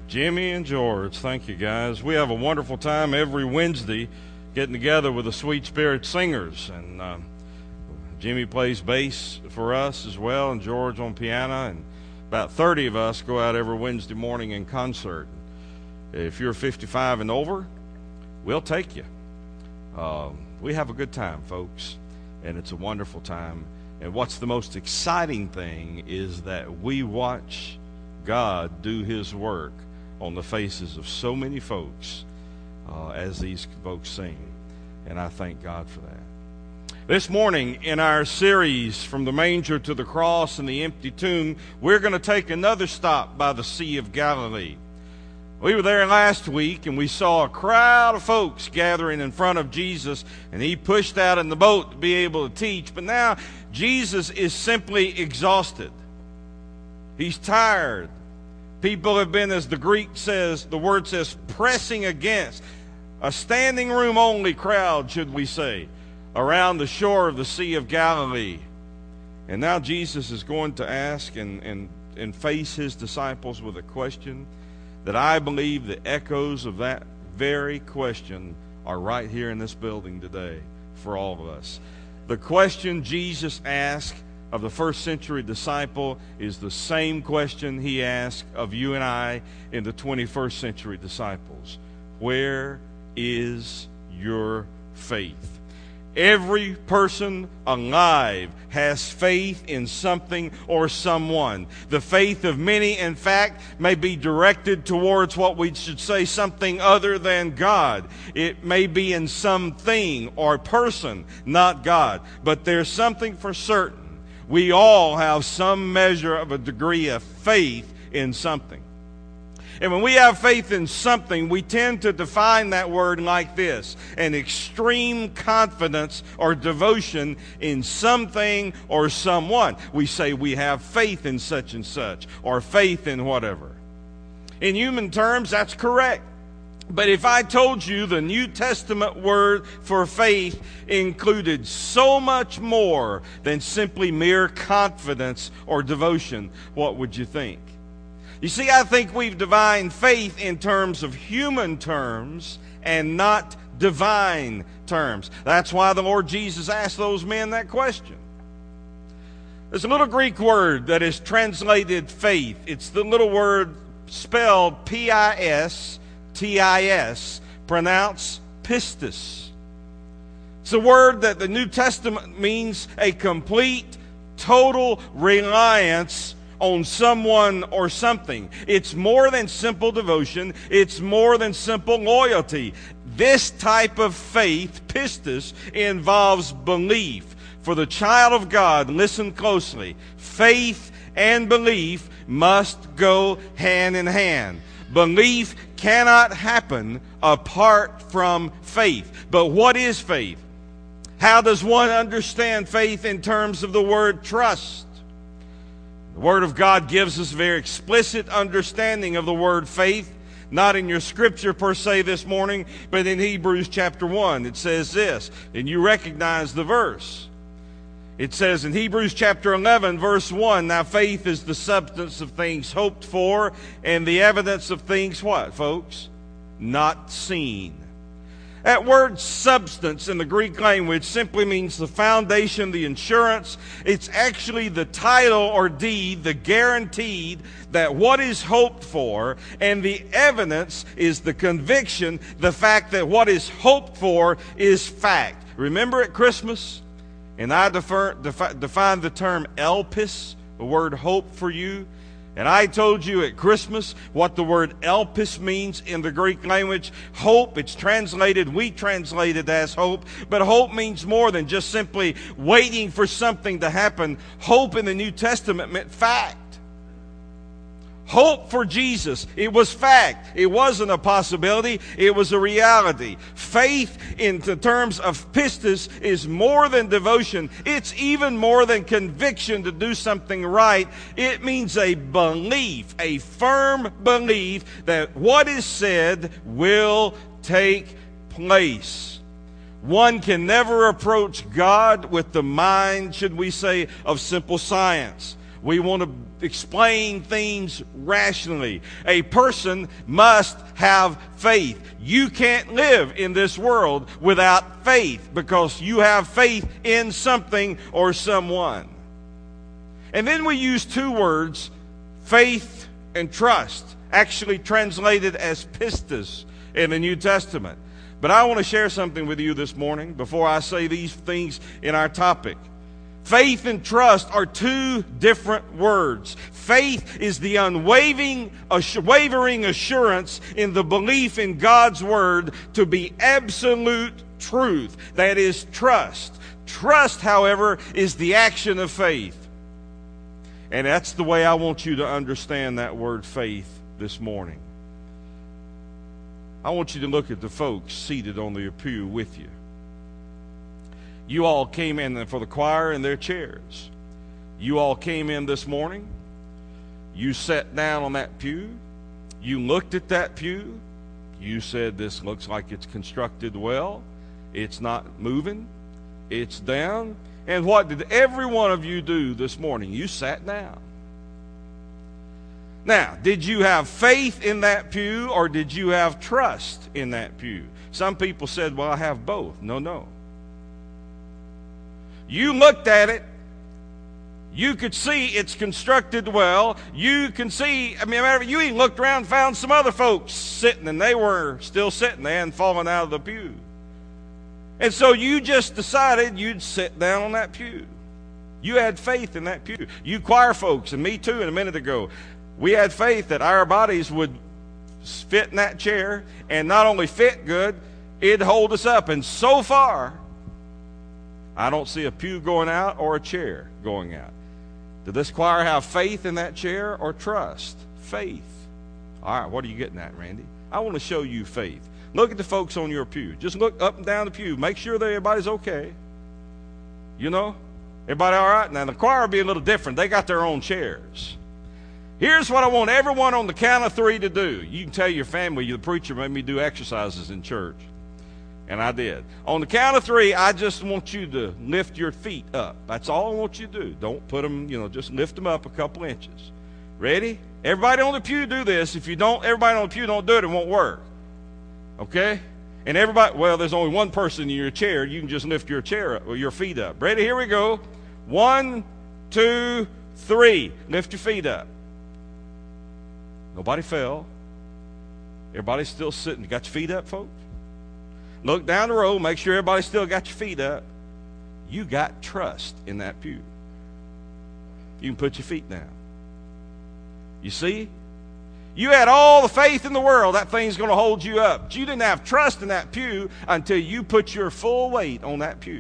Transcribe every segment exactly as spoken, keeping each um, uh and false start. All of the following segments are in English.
Jimmy and George, thank you guys. We have a wonderful time every Wednesday getting together with the Sweet Spirit Singers. And uh, Jimmy plays bass for us as well, and George on piano. And about thirty of us go out every Wednesday morning in concert. If you're fifty-five and over, we'll take you. Uh, we have a good time, folks, and it's a wonderful time. And what's the most exciting thing is that we watch God do His work on the faces of so many folks uh, as these folks sing. And I thank God for that. This morning in our series, From the Manger to the Cross and the Empty Tomb, we're going to take another stop by the Sea of Galilee. We were there last week and we saw a crowd of folks gathering in front of Jesus, and He pushed out in the boat to be able to teach. But now Jesus is simply exhausted. He's tired. People have been, as the Greek says, the word says, pressing against. A standing room only crowd, should we say, around the shore of the Sea of Galilee. And now Jesus is going to ask and, and, and face His disciples with a question that I believe the echoes of that very question are right here in this building today for all of us. The question Jesus asked of the first century disciple is the same question He asked of you and I in the twenty-first century disciples. Where is your faith? Every person alive has faith in something or someone. The faith of many, in fact, may be directed towards what we should say something other than God. It may be in something or person, not God. But there's something for certain. We all have some measure of a degree of faith in something. And when we have faith in something, we tend to define that word like this: an extreme confidence or devotion in something or someone. We say we have faith in such and such, or faith in whatever. In human terms, that's correct. But if I told you the New Testament word for faith included so much more than simply mere confidence or devotion, what would you think? You see, I think we've defined faith in terms of human terms and not divine terms. That's why the Lord Jesus asked those men that question. There's a little Greek word that is translated faith. It's the little word spelled P I S T I S, pronounced pistis. It's a word that the New Testament means a complete, total reliance on someone or something. It's more than simple devotion. It's more than simple loyalty. This type of faith, pistis, involves belief. For the child of God, listen closely, faith and belief must go hand in hand. Belief cannot happen apart from faith. But what is faith? How does one understand faith in terms of the word trust? The Word of God gives us a very explicit understanding of the word faith, not in your scripture per se this morning, but in Hebrews chapter one. It says this, and you recognize the verse. It says in Hebrews chapter eleven, verse one, now faith is the substance of things hoped for and the evidence of things, what, folks? Not seen. That word substance in the Greek language simply means the foundation, the insurance. It's actually the title or deed, the guaranteed that what is hoped for, and the evidence is the conviction, the fact that what is hoped for is fact. Remember at Christmas? And I defer, defi, define the term elpis, the word hope for you. And I told you at Christmas what the word elpis means in the Greek language. Hope, it's translated, we translate it as hope. But hope means more than just simply waiting for something to happen. Hope in the New Testament meant fact. Hope for Jesus, it was fact. It wasn't a possibility, it was a reality. Faith in the terms of pistis is more than devotion. It's even more than conviction to do something right. It means a belief, a firm belief that what is said will take place. One can never approach God with the mind, should we say, of simple science. We want to explain things rationally. A person must have faith. You can't live in this world without faith because you have faith in something or someone. And then we use two words, faith and trust, actually translated as pistis in the New Testament. But I want to share something with you this morning before I say these things in our topic. Faith and trust are two different words. Faith is the unwavering wavering assurance in the belief in God's Word to be absolute truth. That is trust. Trust, however, is the action of faith. And that's the way I want you to understand that word faith this morning. I want you to look at the folks seated on the pew with you. You all came in for the choir in their chairs. You all came in this morning. You sat down on that pew. You looked at that pew. You said, this looks like it's constructed well. It's not moving. It's down. And what did every one of you do this morning? You sat down. Now, did you have faith in that pew or did you have trust in that pew? Some people said, well, I have both. No, no. You looked at it. You could see it's constructed well. You can see, I mean, you even looked around and found some other folks sitting, and they were still sitting there and falling out of the pew. And so you just decided you'd sit down on that pew. You had faith in that pew. You choir folks, and me too, in a minute ago, we had faith that our bodies would fit in that chair, and not only fit good, it'd hold us up. And so far, I don't see a pew going out or a chair going out. Did this choir have faith in that chair or trust? Faith. All right, what are you getting at, Randy? I want to show you faith. Look at the folks on your pew. Just look up and down the pew. Make sure that everybody's okay. You know? Everybody all right? Now, the choir will be a little different. They got their own chairs. Here's what I want everyone on the count of three to do. You can tell your family, the preacher made me do exercises in church. And I did. On the count of three, I just want you to lift your feet up. That's all I want you to do. Don't put them, you know, just lift them up a couple inches. Ready? Everybody on the pew do this. If you don't, everybody on the pew don't do it, it won't work. Okay? And everybody, well, there's only one person in your chair. You can just lift your chair up, or your feet up. Ready? Here we go. One, two, three. Lift your feet up. Nobody fell. Everybody's still sitting. You got your feet up, folks? Look down the row, make sure everybody still got your feet up. You got trust in that pew. You can put your feet down. You see? You had all the faith in the world, that thing's going to hold you up. But you didn't have trust in that pew until you put your full weight on that pew.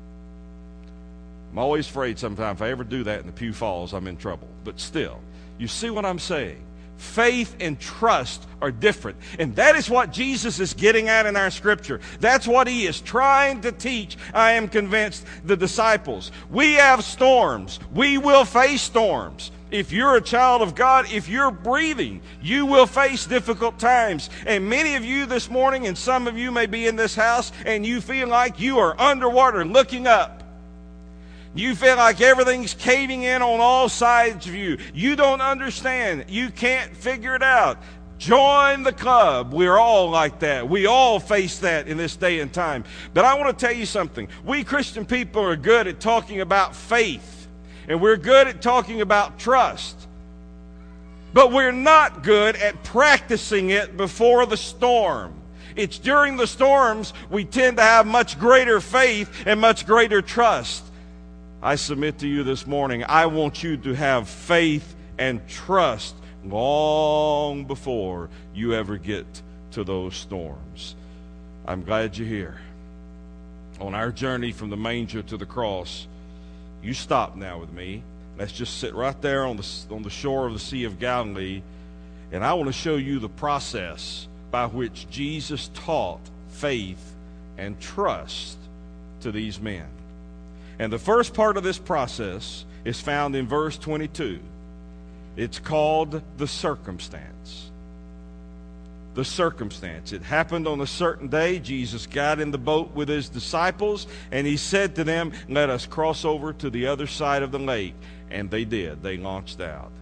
I'm always afraid sometimes if I ever do that and the pew falls, I'm in trouble. But still, you see what I'm saying? Faith and trust are different. And that is what Jesus is getting at in our scripture. That's what he is trying to teach, I am convinced, the disciples. We have storms. We will face storms. If you're a child of God, if you're breathing, you will face difficult times. And many of you this morning, and some of you may be in this house, and you feel like you are underwater looking up. You feel like everything's caving in on all sides of you. You don't understand. You can't figure it out. Join the club. We're all like that. We all face that in this day and time. But I want to tell you something. We Christian people are good at talking about faith. And we're good at talking about trust. But we're not good at practicing it before the storm. It's during the storms we tend to have much greater faith and much greater trust. I submit to you this morning, I want you to have faith and trust long before you ever get to those storms. I'm glad you're here. On our journey from the manger to the cross, you stop now with me. Let's just sit right there on the, on the shore of the Sea of Galilee, and I want to show you the process by which Jesus taught faith and trust to these men. And the first part of this process is found in verse twenty-two. It's called the circumstance. the circumstance. It happened on a certain day. Jesus got in the boat with his disciples, and he said to them, let us cross over to the other side of the lake. And they did. They launched out.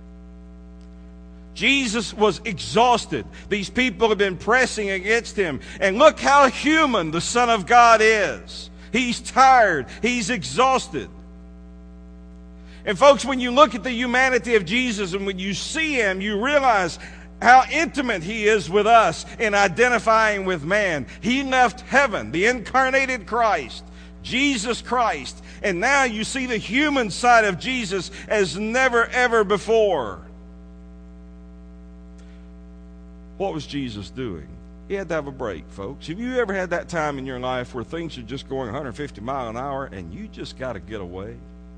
Jesus was exhausted. These people have been pressing against him. And look how human the Son of God is. He's tired. He's exhausted. And folks, when you look at the humanity of Jesus and when you see him, you realize how intimate he is with us in identifying with man. He left heaven, the incarnated Christ, Jesus Christ, and now you see the human side of Jesus as never ever before. What was Jesus doing? He had to have a break, folks. Have you ever had that time in your life where things are just going one hundred fifty miles an hour and you just got to get away?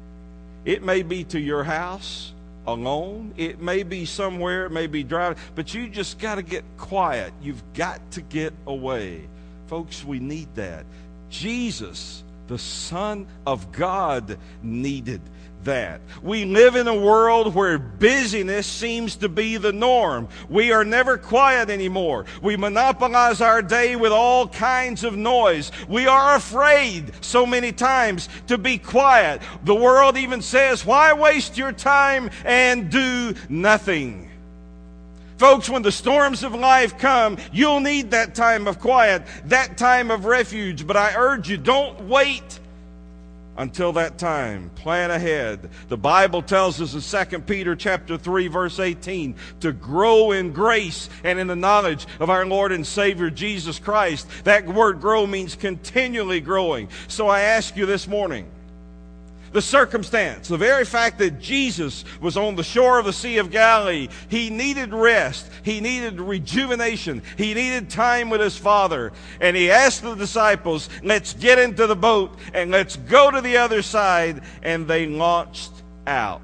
It may be to your house alone. It may be somewhere. It may be driving. But you just got to get quiet. You've got to get away. Folks, we need that. Jesus, the Son of God, needed that. We live in a world where busyness seems to be the norm. We are never quiet anymore. We monopolize our day with all kinds of noise. We are afraid so many times to be quiet. The world even says, why waste your time and do nothing? Folks, when the storms of life come, you'll need that time of quiet, that time of refuge. But I urge you, don't wait until that time. Plan ahead. The Bible tells us in Second Peter chapter three, verse eighteen, to grow in grace and in the knowledge of our Lord and Savior Jesus Christ. That word grow means continually growing. So I ask you this morning, the circumstance, the very fact that Jesus was on the shore of the Sea of Galilee, he needed rest, he needed rejuvenation, he needed time with his Father. And he asked the disciples, let's get into the boat and let's go to the other side. And they launched out.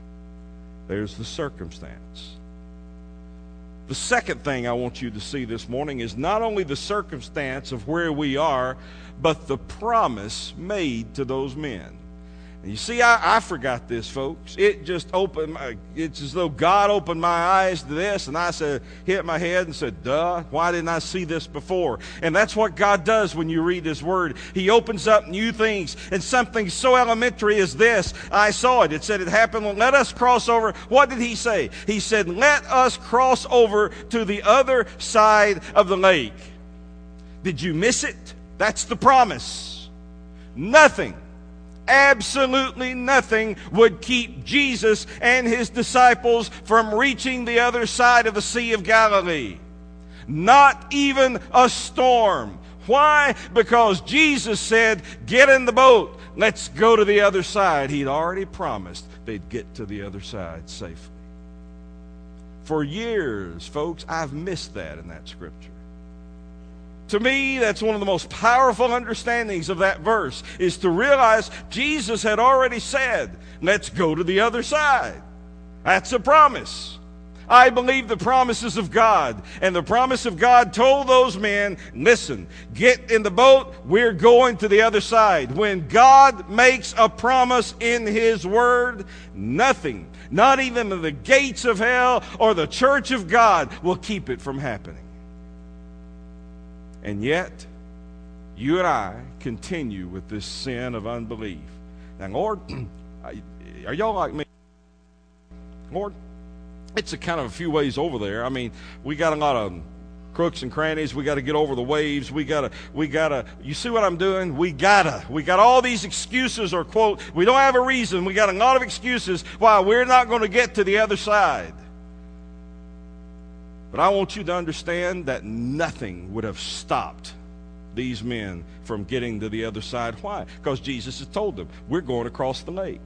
There's the circumstance. The second thing I want you to see this morning is not only the circumstance of where we are, but the promise made to those men. You see, I, I forgot this, folks. It just opened my, it's as though God opened my eyes to this, and I said, hit my head and said, duh, why didn't I see this before? And that's what God does when you read his word. He opens up new things, and something so elementary as this, I saw it. It said it happened, let us cross over. What did he say? He said, let us cross over to the other side of the lake. Did you miss it? That's the promise. Nothing. Absolutely nothing would keep Jesus and his disciples from reaching the other side of the Sea of Galilee. Not even a storm. Why? Because Jesus said, get in the boat. Let's go to the other side. He'd already promised they'd get to the other side safely. For years, folks, I've missed that in that scripture. To me, that's one of the most powerful understandings of that verse, is to realize Jesus had already said, let's go to the other side. That's a promise. I believe the promises of God. And the promise of God told those men, listen, get in the boat, we're going to the other side. When God makes a promise in his word, nothing, not even the gates of hell or the church of God, will keep it from happening. And yet, you and I continue with this sin of unbelief. Now, Lord, are y'all like me? Lord, it's a kind of a few ways over there. I mean, we got a lot of crooks and crannies. We got to get over the waves. We got to, we got to, you see what I'm doing? We got to. We got all these excuses, or quote, we don't have a reason. We got a lot of excuses why we're not going to get to the other side. But I want you to understand that nothing would have stopped these men from getting to the other side. Why? Because Jesus has told them, we're going across the lake.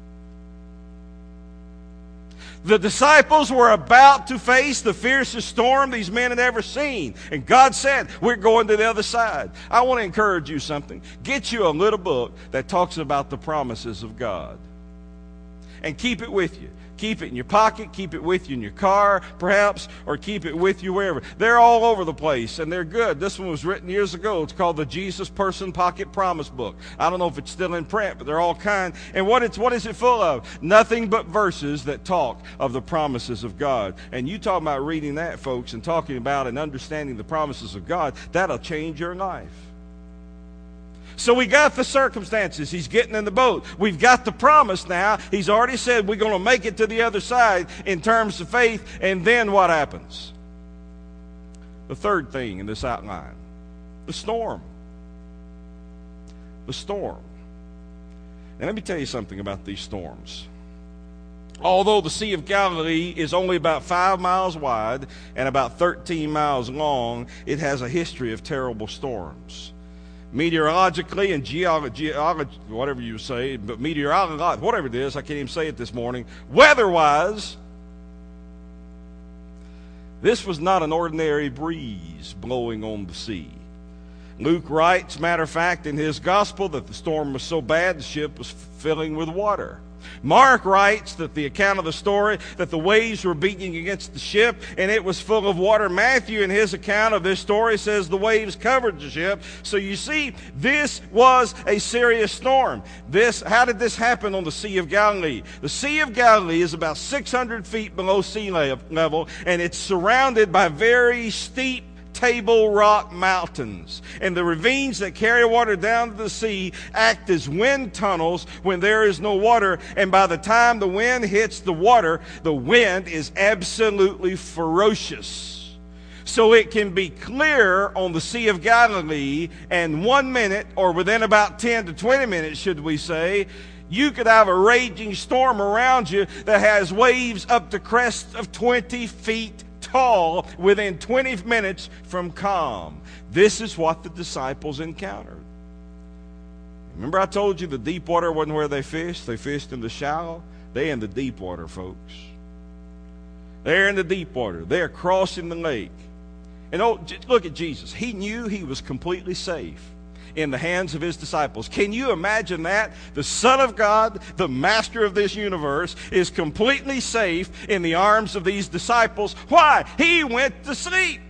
The disciples were about to face the fiercest storm these men had ever seen. And God said, we're going to the other side. I want to encourage you something. Get you a little book that talks about the promises of God. And keep it with you. Keep it in your pocket, keep it with you in your car, perhaps, or keep it with you wherever. They're all over the place, and they're good. This one was written years ago. It's called the Jesus Person Pocket Promise Book. I don't know if it's still in print, but they're all kind. And what it's what is it full of? Nothing but verses that talk of the promises of God. And you talk about reading that, folks, and talking about and understanding the promises of God, that'll change your life. So we got the circumstances. He's getting in the boat. We've got the promise now. He's already said we're going to make it to the other side in terms of faith. And then what happens? The third thing in this outline, the storm. The storm. And let me tell you something about these storms. Although the Sea of Galilee is only about five miles wide and about thirteen miles long, it has a history of terrible storms. Meteorologically and geology, whatever you say, but meteorology, whatever it is, I can't even say it this morning, weather-wise, this was not an ordinary breeze blowing on the sea. Luke writes, matter of fact, in his gospel, that the storm was so bad the ship was filling with water. Mark writes that the account of the story, that the waves were beating against the ship and it was full of water. Matthew, in his account of this story, says the waves covered the ship. So you see, this was a serious storm. This, how did this happen on the Sea of Galilee? The Sea of Galilee is about six hundred feet below sea level, and it's surrounded by very steep Table Rock mountains, and the ravines that carry water down to the sea act as wind tunnels when there is no water, and by the time the wind hits the water, the wind is absolutely ferocious. So it can be clear on the Sea of Galilee, and one minute, or within about ten to twenty minutes, should we say, you could have a raging storm around you that has waves up to crests of twenty feet tall within twenty minutes from calm. This is what the disciples encountered. Remember I told you the deep water wasn't where they fished? They fished in the shallow. They're in the deep water, folks. They're in the deep water. They're crossing the lake. And oh, look at Jesus. He knew he was completely safe in the hands of his disciples. Can you imagine that? The Son of God, the master of this universe, is completely safe in the arms of these disciples. Why? He went to sleep.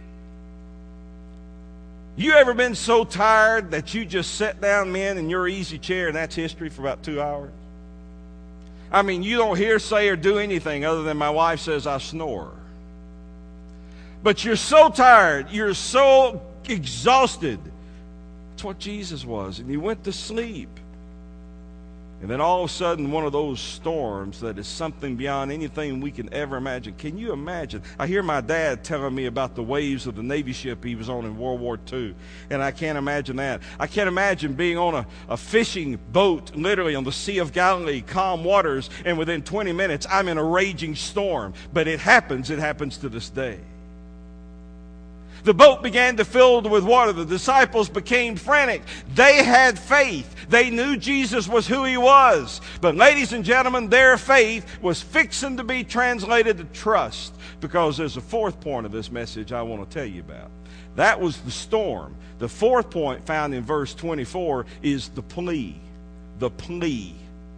You ever been so tired that you just sat down, men, in your easy chair and that's history for about two hours? I mean, you don't hear, say, or do anything other than my wife says I snore. But you're so tired, you're so exhausted. That's what Jesus was, and he went to sleep. And then all of a sudden, one of those storms that is something beyond anything we can ever imagine. Can you imagine? I hear my dad telling me about the waves of the Navy ship he was on in World War Two, and I can't imagine that. I can't imagine being on a, a fishing boat, literally on the Sea of Galilee, calm waters, and within twenty minutes, I'm in a raging storm. But it happens. It happens to this day. The boat began to fill with water. The disciples became frantic. They had faith. They knew Jesus was who he was. But ladies and gentlemen, their faith was fixing to be translated to trust, because there's a fourth point of this message I want to tell you about. That was the storm. The fourth point, found in verse twenty-four, is the plea. The plea.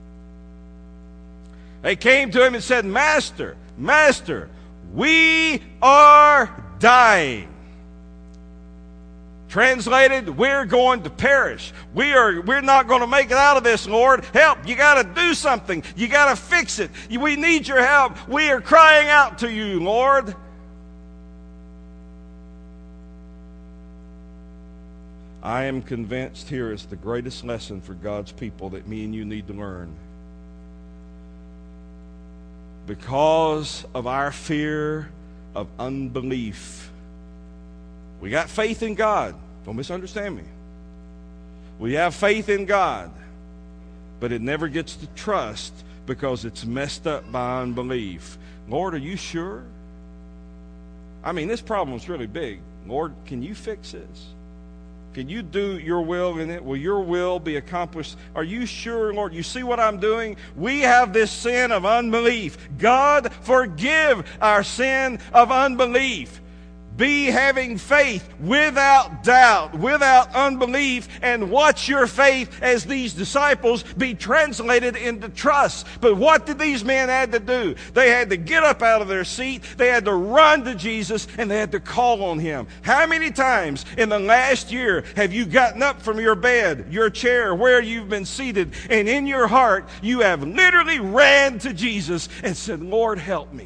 They came to him and said, Master, Master, we are dying. Translated, we're going to perish. We are, we're not going to make it out of this, Lord. Help. You got to do something. You got to fix it. We need your help. We are crying out to you, Lord. I am convinced here is the greatest lesson for God's people that me and you need to learn. Because of our fear of unbelief, we got faith in God. Don't misunderstand me. We have faith in God, but it never gets to trust because it's messed up by unbelief. Lord, are you sure? I mean, this problem is really big. Lord, can you fix this? Can you do your will in it? Will your will be accomplished? Are you sure, Lord? You see what I'm doing? We have this sin of unbelief. God, forgive our sin of unbelief. Be having faith without doubt, without unbelief, and watch your faith as these disciples be translated into trust. But what did these men have to do? They had to get up out of their seat, they had to run to Jesus, and they had to call on Him. How many times in the last year have you gotten up from your bed, your chair, where you've been seated, and in your heart you have literally ran to Jesus and said, Lord, help me?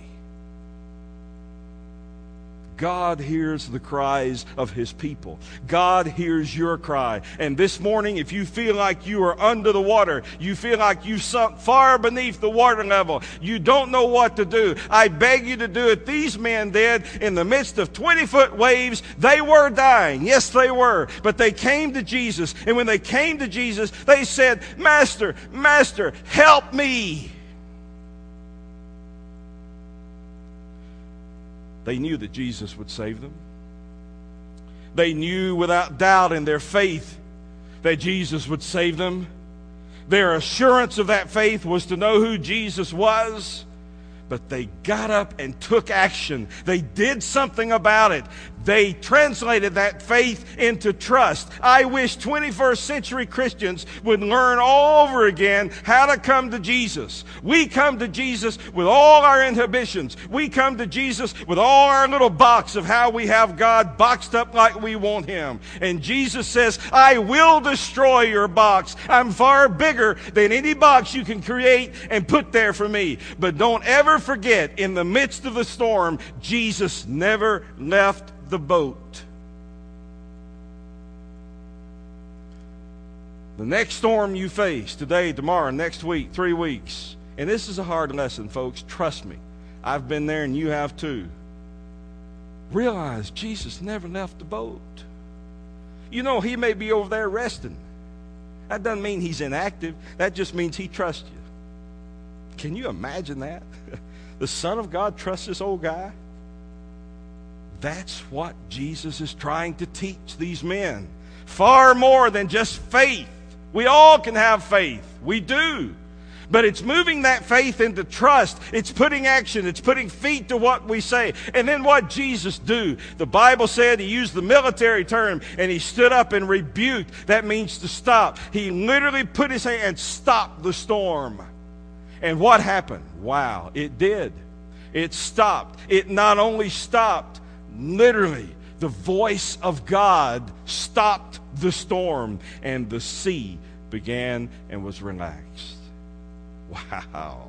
God hears the cries of His people. God hears your cry. And this morning, if you feel like you are under the water, you feel like you've sunk far beneath the water level, you don't know what to do, I beg you to do it. These men did. In the midst of twenty-foot waves, they were dying. Yes, they were. But they came to Jesus. And when they came to Jesus, they said, Master, Master, help me. They knew that Jesus would save them. They knew without doubt in their faith that Jesus would save them. Their assurance of that faith was to know who Jesus was. But they got up and took action. They did something about it. They translated that faith into trust. I wish twenty-first century Christians would learn all over again how to come to Jesus. We come to Jesus with all our inhibitions. We come to Jesus with all our little box of how we have God boxed up like we want Him. And Jesus says, I will destroy your box. I'm far bigger than any box you can create and put there for me. But don't ever forget, in the midst of the storm, Jesus never left the boat. The next storm you face, today, tomorrow, next week, three weeks, and this is a hard lesson, folks, trust me. I've been there and you have too. Realize Jesus never left the boat. You know, He may be over there resting. That doesn't mean He's inactive. That just means He trusts you. Can you imagine that? The Son of God trusts this old guy? That's what Jesus is trying to teach these men. Far more than just faith. We all can have faith. We do. But it's moving that faith into trust. It's putting action. It's putting feet to what we say. And then what Jesus do? The Bible said He used the military term, and He stood up and rebuked. That means to stop. He literally put His hand and stopped the storm. And what happened? Wow, it did. It stopped. It not only stopped, literally, the voice of God stopped the storm, and the sea began and was relaxed. Wow.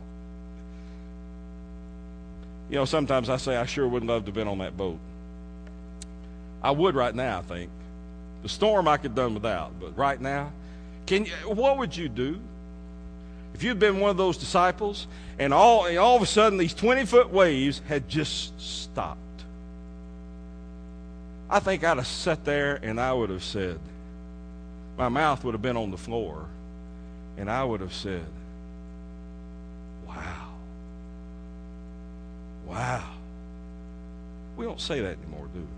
You know, sometimes I say I sure would love to have been on that boat. I would right now, I think. The storm I could have done without, but right now, can you, what would you do if you'd been one of those disciples and all, and all of a sudden these twenty-foot waves had just stopped? I think I'd have sat there and I would have said, my mouth would have been on the floor, and I would have said, wow. Wow. We don't say that anymore, do we?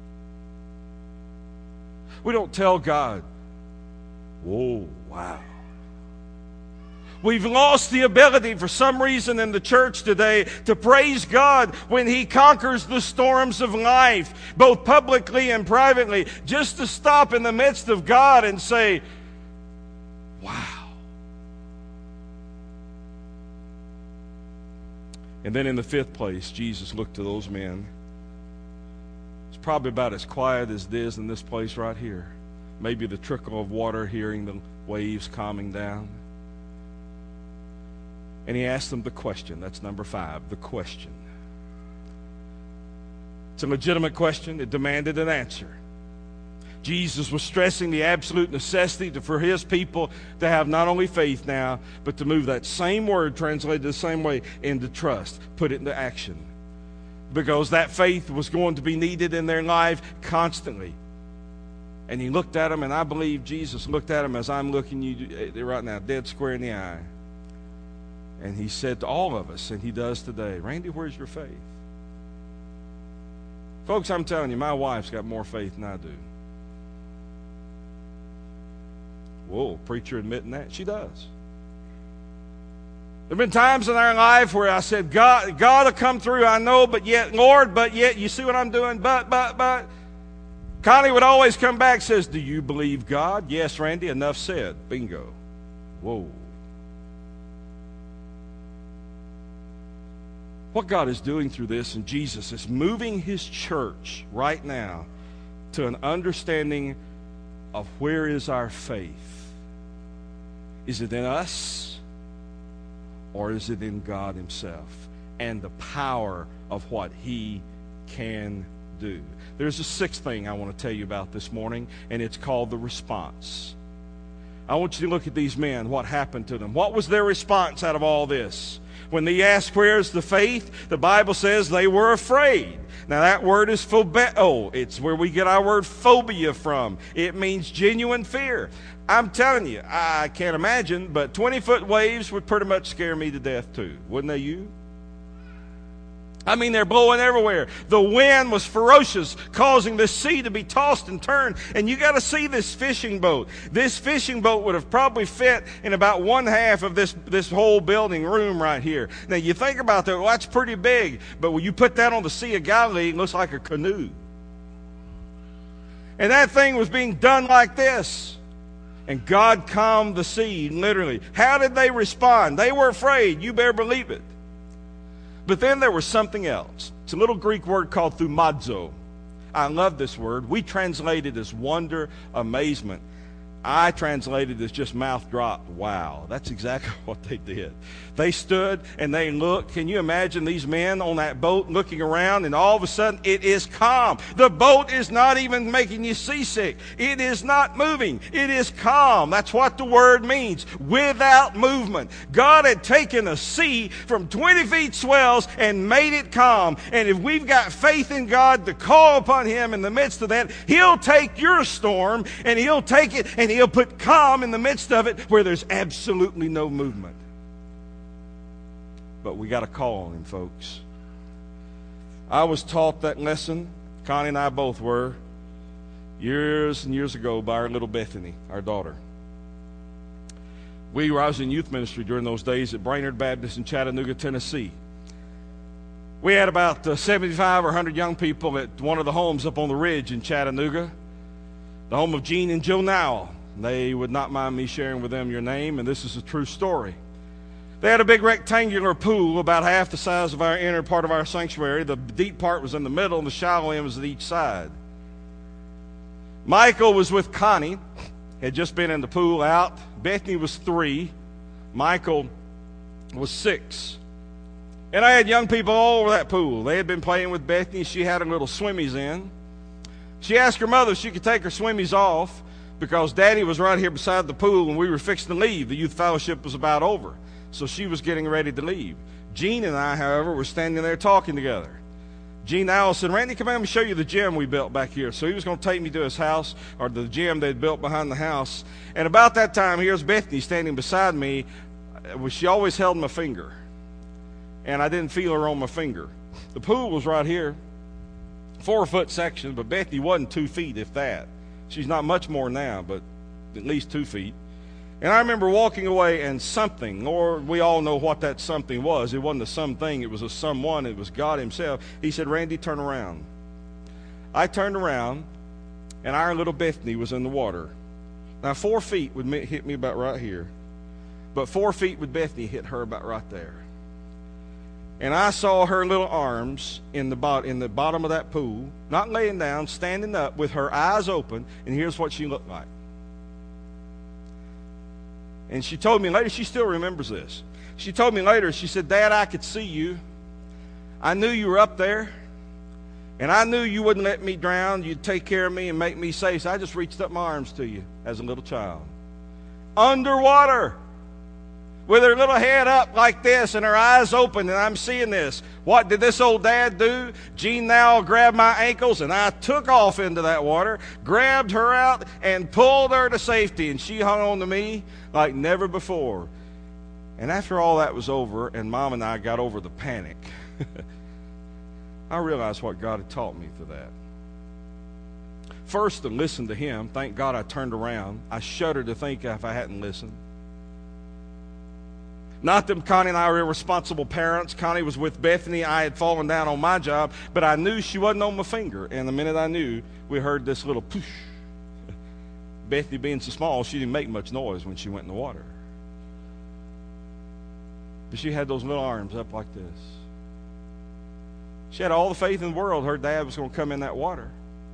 We don't tell God, whoa, wow. We've lost the ability for some reason in the church today to praise God when He conquers the storms of life, both publicly and privately, just to stop in the midst of God and say, wow. And then in the fifth place, Jesus looked to those men. It's probably about as quiet as it is in this place right here. Maybe the trickle of water, hearing the waves calming down. And He asked them the question. That's number five, the question. It's a legitimate question. It demanded an answer. Jesus was stressing the absolute necessity to, for His people to have not only faith now, but to move that same word translated the same way into trust, put it into action. Because that faith was going to be needed in their life constantly. And He looked at them, and I believe Jesus looked at them as I'm looking you right now, dead square in the eye. And He said to all of us, and He does today, Randy, where's your faith? Folks, I'm telling you, my wife's got more faith than I do. Whoa, preacher admitting that? She does. There have been times in our life where I said, God, God will come through, I know, but yet, Lord, but yet, you see what I'm doing? But, but, but. Connie would always come back and says, do you believe God? Yes, Randy, enough said. Bingo. Whoa. What God is doing through this, and Jesus is moving his church right now to an understanding of where is our faith. Is it in us? Or is it in God himself and the power of what he can do? There's a sixth thing I want to tell you about this morning, and it's called the response. I want you to look at these men, what happened to them. What was their response out of all this? When they asked, where's the faith? The Bible says they were afraid. Now that word is phobeo. It's where we get our word phobia from. It means genuine fear. I'm telling you, I can't imagine, but twenty-foot waves would pretty much scare me to death too. Wouldn't they you? I mean, they're blowing everywhere. The wind was ferocious, causing the sea to be tossed and turned. And you got to see this fishing boat. This fishing boat would have probably fit in about one half of this, this whole building room right here. Now, you think about that, well, that's pretty big. But when you put that on the Sea of Galilee, it looks like a canoe. And that thing was being done like this. And God calmed the sea, literally. How did they respond? They were afraid. You better believe it. But then there was something else. It's a little Greek word called thumazo. I love this word. We translate it as wonder, amazement. I translated it as just mouth dropped. Wow, that's exactly what they did. They stood and they looked. Can you imagine these men on that boat looking around, and all of a sudden it is calm. The boat is not even making you seasick. It is not moving. It is calm. That's what the word means, without movement. God had taken a sea from twenty feet swells and made it calm. And if we've got faith in God to call upon him in the midst of that, he'll take your storm and he'll take it and he'll put calm in the midst of it where there's absolutely no movement. But we got to call on him, folks. I was taught that lesson, Connie and I both were, years and years ago by our little Bethany, our daughter. We were, I was in youth ministry during those days at Brainerd Baptist in Chattanooga, Tennessee. We had about uh, seventy-five or one hundred young people at one of the homes up on the ridge in Chattanooga, the home of Gene and Joe Nowell. They would not mind me sharing with them your name, and this is a true story. They had a big rectangular pool about half the size of our inner part of our sanctuary. The deep part was in the middle, and the shallow end was at each side. Michael was with Connie, had just been in the pool out. Bethany was three. Michael was six. And I had young people all over that pool. They had been playing with Bethany. She had her little swimmies in. She asked her mother if she could take her swimmies off because Daddy was right here beside the pool and we were fixing to leave. The youth fellowship was about over. So she was getting ready to leave. Gene and I, however, were standing there talking together. Gene Nowell said, Randy, come on, let me show you the gym we built back here. So he was going to take me to his house, or the gym they'd built behind the house. And about that time, here's Bethany standing beside me. She always held my finger. And I didn't feel her on my finger. The pool was right here. Four-foot section, but Bethany wasn't two feet, if that. She's not much more now, but at least two feet. And I remember walking away and something, or we all know what that something was. It wasn't a something, it was a someone, it was God himself. He said, Randy, turn around. I turned around, and our little Bethany was in the water. Now, four feet would hit me about right here, but four feet with Bethany hit her about right there. And I saw her little arms in the, bot- in the bottom of that pool, not laying down, standing up with her eyes open, and here's what she looked like. And she told me later, she still remembers this. She told me later, she said, Dad, I could see you. I knew you were up there. And I knew you wouldn't let me drown. You'd take care of me and make me safe. So I just reached up my arms to you as a little child. Underwater. With her little head up like this and her eyes open, and I'm seeing this. What did this old dad do? Gene Nowell grabbed my ankles, and I took off into that water, grabbed her out, and pulled her to safety, and she hung on to me like never before. And after all that was over, and Mom and I got over the panic, I realized what God had taught me through that. First, to listen to him. Thank God I turned around. I shudder to think if I hadn't listened. Not that Connie and I were irresponsible parents. Connie was with Bethany. I had fallen down on my job, but I knew she wasn't on my finger. And the minute I knew, we heard this little poosh. Bethany being so small, she didn't make much noise when she went in the water. But she had those little arms up like this. She had all the faith in the world her dad was going to come in that water.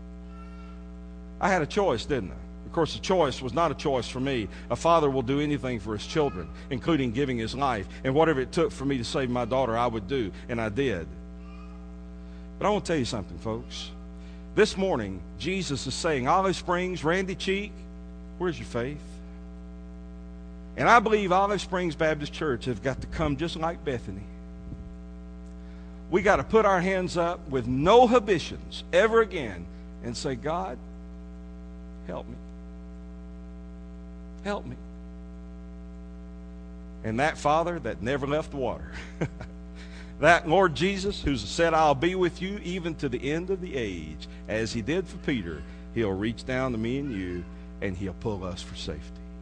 I had a choice, didn't I? Of course, the choice was not a choice for me. A father will do anything for his children, including giving his life. And whatever it took for me to save my daughter, I would do, and I did. But I want to tell you something, folks. This morning, Jesus is saying, Olive Springs, Randy Cheek, where's your faith? And I believe Olive Springs Baptist Church have got to come just like Bethany. We got to put our hands up with no inhibitions ever again and say, God, help me. Help me. And that Father that never left the water, that Lord Jesus who's said, I'll be with you even to the end of the age, as he did for Peter, he'll reach down to me and you, and he'll pull us for safety.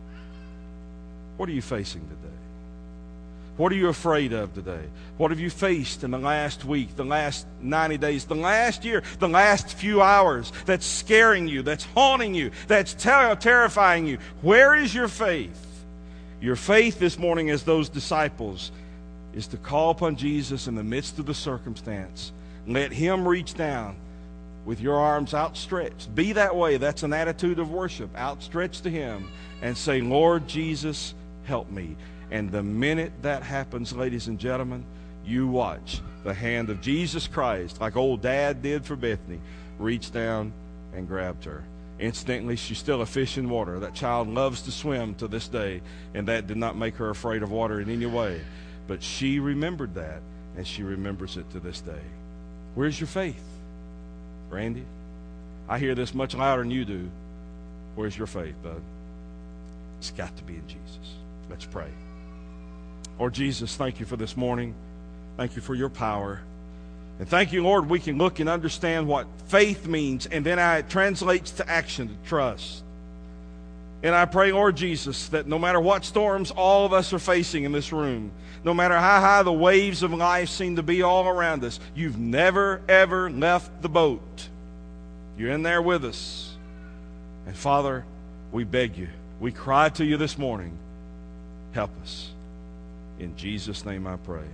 What are you facing today? What are you afraid of today? What have you faced in the last week, the last ninety days, the last year, the last few hours that's scaring you, that's haunting you, that's ter- terrifying you? Where is your faith? Your faith this morning as those disciples is to call upon Jesus in the midst of the circumstance. Let him reach down with your arms outstretched. Be that way. That's an attitude of worship. Outstretched to him and say, Lord Jesus, help me. And the minute that happens, ladies and gentlemen, you watch the hand of Jesus Christ, like old Dad did for Bethany, reach down and grabbed her. Instantly, she's still a fish in water. That child loves to swim to this day, and that did not make her afraid of water in any way. But she remembered that, and she remembers it to this day. Where's your faith? Randy, I hear this much louder than you do. Where's your faith, bud? It's got to be in Jesus. Let's pray. Lord Jesus, thank you for this morning. Thank you for your power. And thank you, Lord, we can look and understand what faith means, and then it translates to action, to trust. And I pray, Lord Jesus, that no matter what storms all of us are facing in this room, no matter how high the waves of life seem to be all around us, you've never, ever left the boat. You're in there with us. And Father, we beg you, we cry to you this morning, help us. In Jesus' name I pray.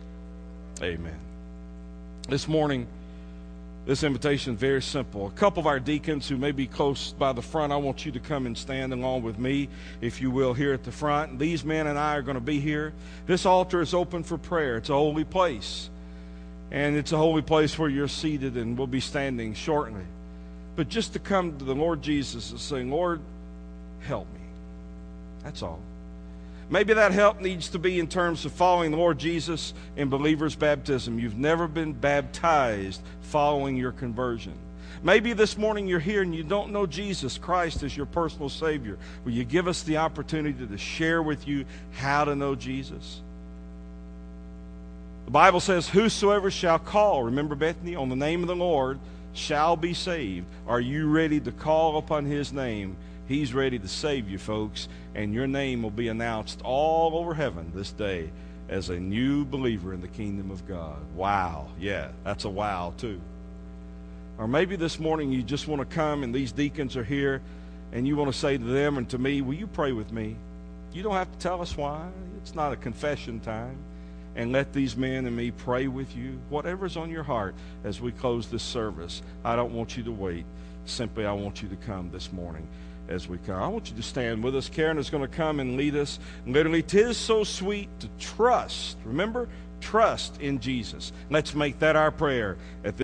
Amen. This morning, this invitation is very simple. A couple of our deacons who may be close by the front, I want you to come and stand along with me, if you will, here at the front. These men and I are going to be here. This altar is open for prayer. It's a holy place. And it's a holy place where you're seated, and we'll be standing shortly. But just to come to the Lord Jesus and say, Lord, help me. That's all. Maybe that help needs to be in terms of following the Lord Jesus in believer's baptism. You've never been baptized following your conversion. Maybe this morning you're here and you don't know Jesus Christ as your personal Savior. Will you give us the opportunity to share with you how to know Jesus? The Bible says, whosoever shall call, remember Bethany, on the name of the Lord, shall be saved. Are you ready to call upon his name? He's ready to save you, folks, and your name will be announced all over heaven this day as a new believer in the kingdom of God. Wow. Yeah, that's a wow, too. Or maybe this morning you just want to come, and these deacons are here, and you want to say to them and to me, will you pray with me? You don't have to tell us why. It's not a confession time. And let these men and me pray with you. Whatever's on your heart as we close this service, I don't want you to wait. Simply, I want you to come this morning. As we come, I want you to stand with us. Karen is going to come and lead us. Literally, 'tis so sweet to trust. Remember, trust in Jesus. Let's make that our prayer at this